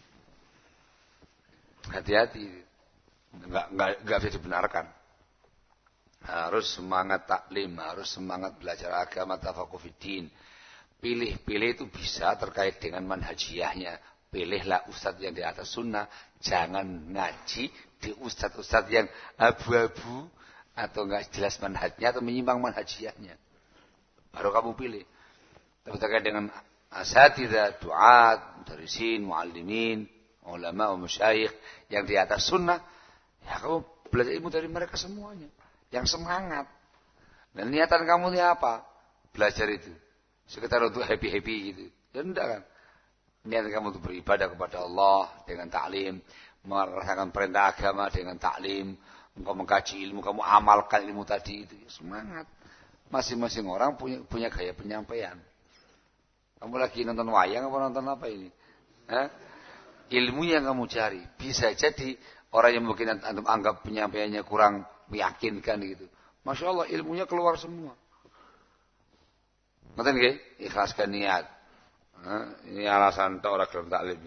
Hati-hati. Enggak bisa dibenarkan. Harus semangat taklim, harus semangat belajar agama, tafaqquh fiddin. Pilih-pilih itu bisa terkait dengan manhajiyahnya. Pilihlah ustadz yang di atas sunnah, jangan ngaji di ustadz-ustadz yang abu-abu atau enggak jelas manhajnya atau menyimpang manhajiyahnya. Baru kamu pilih. Tapi terkait dengan asatidzah, duat, mudarrisin, muallimin, ulama, masyayikh yang di atas sunnah, ya kamu belajar ilmu dari mereka semuanya. Yang semangat. Dan niatan kamu ini apa? Belajar itu. Sekitar untuk happy-happy gitu. Ya enggak kan? Niatan kamu untuk beribadah kepada Allah dengan taklim, merasakan perintah agama dengan taklim, engkau mengkaji ilmu, kamu amalkan ilmu tadi itu. Ya, semangat. Masing-masing orang punya gaya penyampaian. Kamu lagi nonton wayang apa nonton apa ini? Ilmu yang kamu cari. Bisa jadi orang yang mungkin antum anggap penyampaiannya kurang meyakinkan gitu. Masya Allah ilmunya keluar semua. Ngerti nggih? Ikhlaskan niat. Ini alasan tak orang dalam taklim.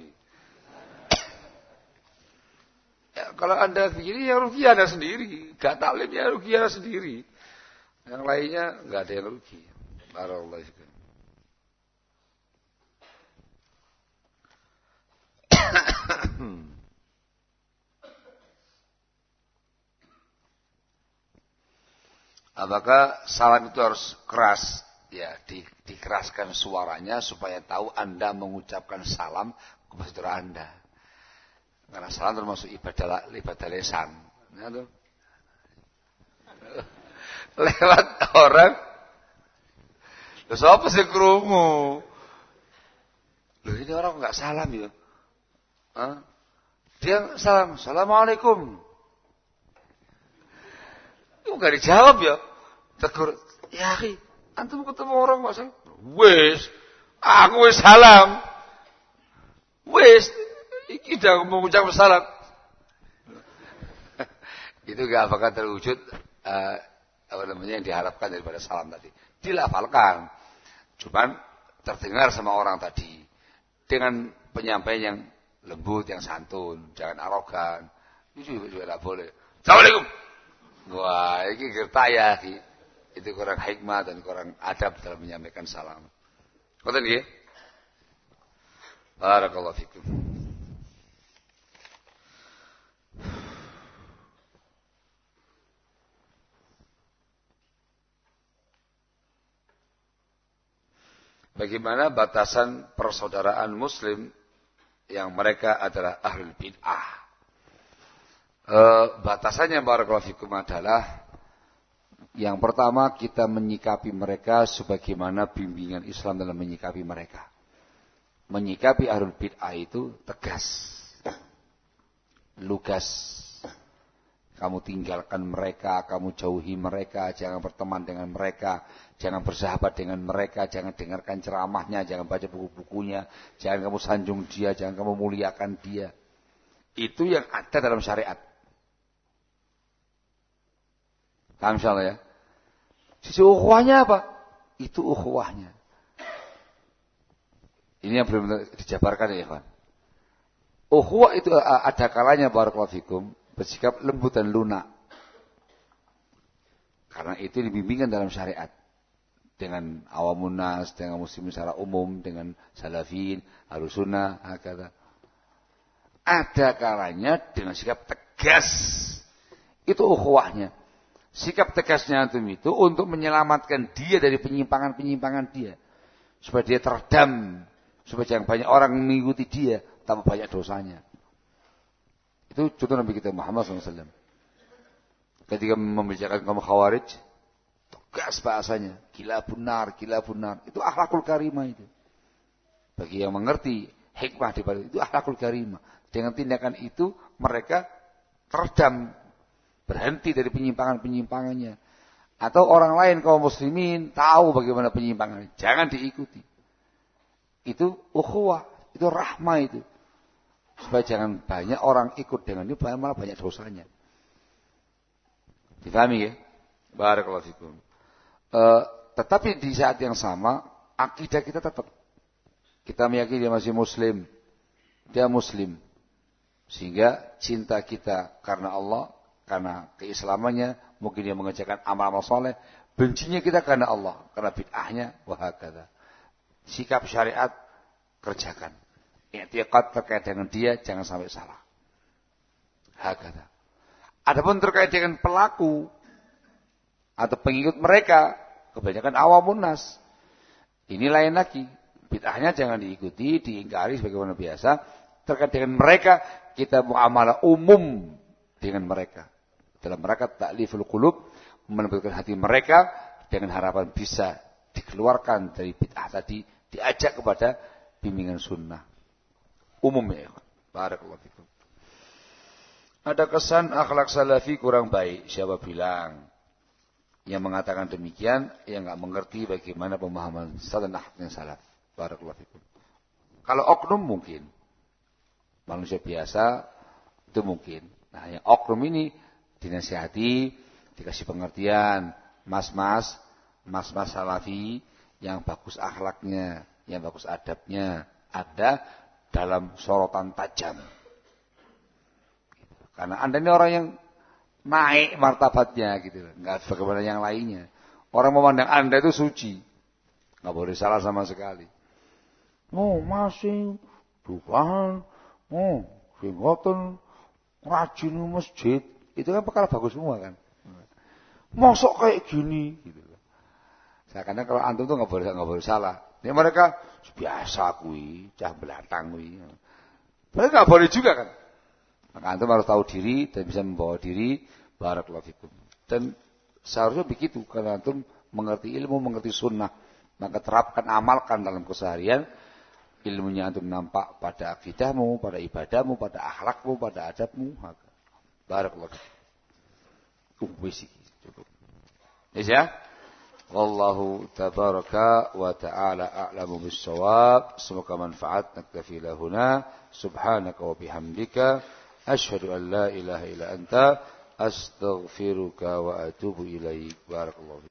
Ya, kalau anda begini ya rugi anda sendiri. Gak taklim ya rugi anda sendiri. Yang lainnya gak ada yang rugi. Barakallahu fikum. Apakah salam itu harus keras? Ya, dikeraskan suaranya supaya tahu Anda mengucapkan salam kepada saudara Anda. Karena salam termasuk ibadah lisan. Ya, tuh. Lewat orang. Loh, siapa sih krungu? Loh, ini orang enggak salam ya. Dia salam, Assalamualaikum. Itu enggak dijawab ya. Tegur, ya akhi, antum ketemu orang enggak salam? Wis, aku wis salam. Wis, iki dah mengucap salam. Itu enggak apakah terwujud apa namanya yang diharapkan daripada salam tadi. Dilafalkan. Cuman terdengar sama orang tadi dengan penyampaian yang lembut, yang santun, jangan arogan. Itu juga tidak boleh. Assalamualaikum. Wah, ini gertak ya. Itu kurang hikmah dan kurang adab dalam menyampaikan salam. Betul nggih? Barakallahu fikum. Bagaimana batasan persaudaraan muslim yang mereka adalah ahlul bid'ah? Batasannya barakallahu fikum adalah yang pertama kita menyikapi mereka sebagaimana bimbingan Islam dalam menyikapi mereka. Menyikapi ahlul bid'ah itu tegas, lugas. Kamu tinggalkan mereka, kamu jauhi mereka, jangan berteman dengan mereka, jangan bersahabat dengan mereka, jangan dengarkan ceramahnya, jangan baca buku-bukunya, jangan kamu sanjung dia, jangan kamu muliakan dia. Itu yang ada dalam syariat. Paham insyaallah ya? Sisi ukhuwahnya apa? Itu ukhuwahnya. Ini yang belum dijabarkan ya, Ikhwan. Ukhuwah itu ada kalanya barakallahu fikum bersikap lembut dan lunak. Karena itu dibimbingkan dalam syariat. Dengan awamun nas, dengan muslimin secara umum, dengan salafin, ahlussunnah, hakadha. Ada kalanya dengan sikap tegas. Itu ukhuwahnya. Sikap tegasnya antum itu untuk menyelamatkan dia dari penyimpangan-penyimpangan dia. Supaya dia teredam. Supaya jangan banyak orang mengikuti dia. Tambah banyak dosanya. Itu contoh Nabi kita Muhammad SAW. Ketika membicarakan kaum Khawarij, tegas bahasanya. Gila benar. Itu akhlakul karimah itu. Bagi yang mengerti hikmah di balik itu akhlakul karimah. Dengan tindakan itu mereka teredam. Berhenti dari penyimpangan-penyimpangannya. Atau orang lain kaum muslimin tahu bagaimana penyimpangannya. Jangan diikuti. Itu ukhuwah. Itu rahmah itu. Supaya jangan banyak orang ikut dengan ini, malah banyak dosanya. Difahami ya? Barakallahu fikum. Tetapi di saat yang sama, akidah kita tetap. Kita meyakini dia masih muslim. Dia muslim. Sehingga cinta kita karena Allah, karena keislamannya, mungkin dia mengerjakan amal-amal soleh. Bencinya kita karena Allah, karena bid'ahnya, wahakadha. Sikap syariat, kerjakan. I'tiqad terkait dengan dia, jangan sampai salah. Hakadha. Adapun terkait dengan pelaku atau pengikut mereka, kebanyakan awamun nas. Ini lain lagi. Bid'ahnya jangan diikuti, diingkari sebagaimana biasa. Terkait dengan mereka, kita muamalah umum dengan mereka. Dalam mereka ta'liful qulub, menempatkan hati mereka dengan harapan bisa dikeluarkan dari bid'ah tadi, diajak kepada bimbingan sunnah. Umum ya. Barakallahu fikum. Ada kesan akhlak salafi kurang baik. Siapa bilang? Yang mengatakan demikian, yang enggak mengerti bagaimana pemahaman salaf dan salaf. Barakallahu fikum. Kalau oknum mungkin. Manusia biasa itu mungkin. Nah, yang oknum ini dinasihati, dikasih pengertian, mas-mas salafi yang bagus akhlaknya, yang bagus adabnya, ada dalam sorotan tajam. Karena Anda ini orang yang naik martabatnya gitu, enggak bagaimana yang lainnya. Orang memandang Anda itu suci. Enggak boleh salah sama sekali. Oh, masih dukaan. Oh, sing ngoten rajin masjid. Itu kan perkara bagus semua kan. Mosok kayak gini gitu. Karena kalau antum tuh enggak boleh salah. Ini mereka biasa kuwi, cah belakang kuwi. Padahal enggak boleh juga kan. Maka antum harus tahu diri dan bisa membawa diri. Barakallahu fikum. Dan seharusnya begitu karena antum mengerti ilmu, mengerti sunnah, maka terapkan, amalkan dalam keseharian. Ilmunya antum nampak pada akidahmu, pada ibadahmu, pada akhlakmu, pada adabmu. Barakallahu fikum. Wis iki cukup. Ya. Wallahu tabaraka wa ta'ala a'lamu bis-shawab. Semoga manfaat. Naktafi lahuna. Subhanaka wa bihamdika. Asyhadu an la ilaha illa anta. Astaghfiruka wa atubu ilaik. Barakallahu